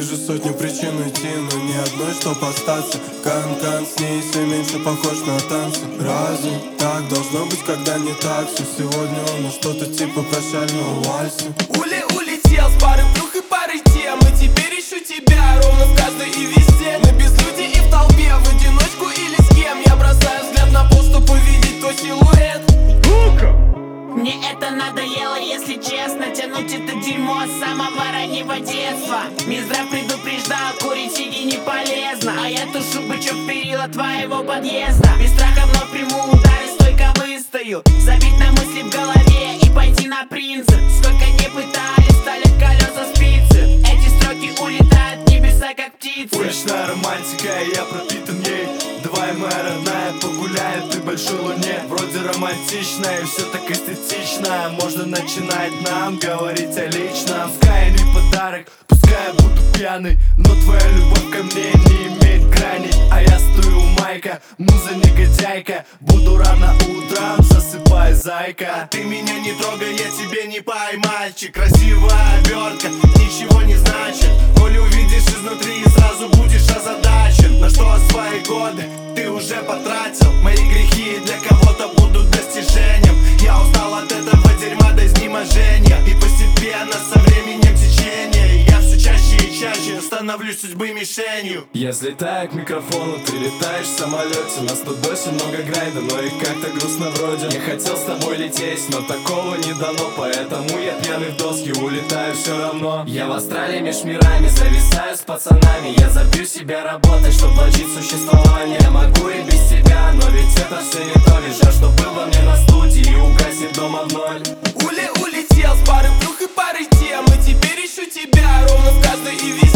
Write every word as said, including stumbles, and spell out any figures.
Вижу сотню причин уйти, но ни одной, чтоб остаться. Кан-кан с ней все меньше похож на танцы. Разве так должно быть, когда не так? Все сегодня у нас что-то типа прощального вальса. Ули улетел с пары плюх и пары тем, и теперь ищу тебя ровно в каждой и везде. На безлюдье и в толпе, в одиночку или с кем. Я бросаю взгляд на пол, чтобы увидеть твой силуэт. Мне это надоело, если честно. Тянуть это дерьмо с самого раннего детства. Минздрав предупреждал, курить сиги не полезно. А я тушу бычок перила твоего подъезда. Без страха вновь приму удары, стойко выстою. Забить на мысли в голове и пойти на принцип. Сколько не пытались, стали колеса спицы. Эти строки улетают в небеса, как птицы. Уличная романтика, я пропитан ей. Давай, моя родная, погуляем при большой луне. Вроде романтично и все так эстетично. Можно начинать нам говорить о личном. Пускай не подарок, пускай я буду пьяный, но твоя любовь ко мне не имеет граней. А я стою у майка, муза негодяйка. Буду рано утром, засыпай, зайка. А ты меня не трогай, я тебе не пай, мальчик. Красивая обертка ничего не значит. Коли увидишь изнутри, сразу будешь озадачен. На что свои годы ты уже потратил? Мои грехи для кого-то будут достижением. Я устал от этого дерьма до изнеможения. И постепенно со временем течения я все чаще и чаще становлюсь судьбы мишенью. Я взлетаю к микрофону, ты летаешь в самолете. Нас тут досі много грайда, но и как-то грустно вроде. Я хотел с тобой лететь, но такого не дано. Поэтому я пьяный в доски, улетаю все равно. Я в Австралии меж мирами, зависаю с пацанами. Я забью себя работать, чтоб вложить существование. Я могу и без тебя, но ведь это все не то. Лишь жаль, что был во мне на студии и угаснет дома в ноль. Ули улетел с пары плюх и пары тем, и теперь ищу тебя ровно в каждой и везде.